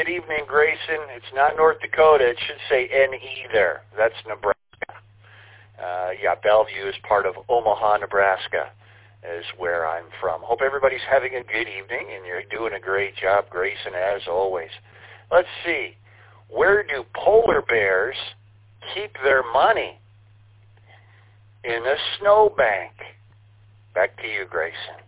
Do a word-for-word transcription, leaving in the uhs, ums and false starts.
good evening, Grayson. It's not North Dakota. It should say N E there. That's Nebraska. Uh, yeah, Bellevue is part of Omaha, Nebraska, is where I'm from. Hope everybody's having a good evening, and you're doing a great job, Grayson, as always. Let's see. Where do polar bears keep their money? In a snowbank. Back to you, Grayson.